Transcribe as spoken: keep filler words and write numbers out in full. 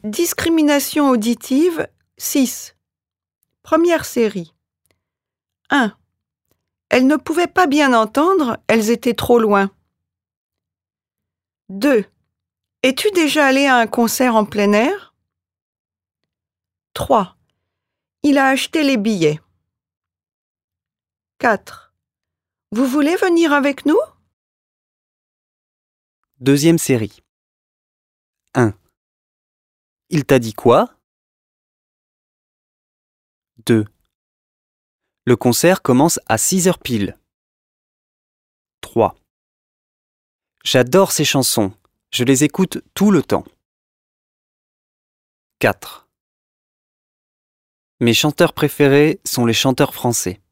Discrimination auditive six. Première série. un. Elles ne pouvaient pas bien entendre, elles étaient trop loin. deux. Es-tu déjà allé à un concert en plein air? trois. Il a acheté les billets. quatre. Vous voulez venir avec nous? Deuxième série. un. Il t'a dit quoi? deux. Le concert commence à six heures pile. trois. J'adore ces chansons, je les écoute tout le temps. quatre. Mes chanteurs préférés sont les chanteurs français.